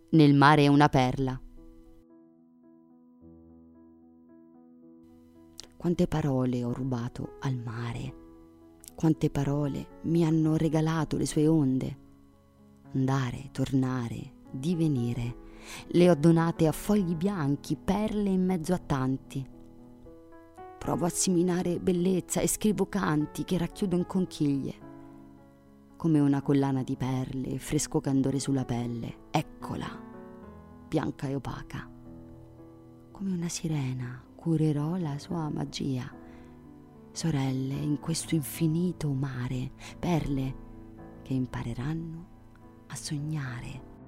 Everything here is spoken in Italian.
nel mare è una perla. Quante parole ho rubato al mare, quante parole mi hanno regalato le sue onde. Andare, tornare, divenire, le ho donate a fogli bianchi, perle in mezzo a tanti. Provo a seminare bellezza e scrivo canti che racchiudo in conchiglie. Come una collana di perle, fresco candore sulla pelle, eccola, bianca e opaca. Come una sirena curerò la sua magia. Sorelle in questo infinito mare, perle che impareranno a sognare.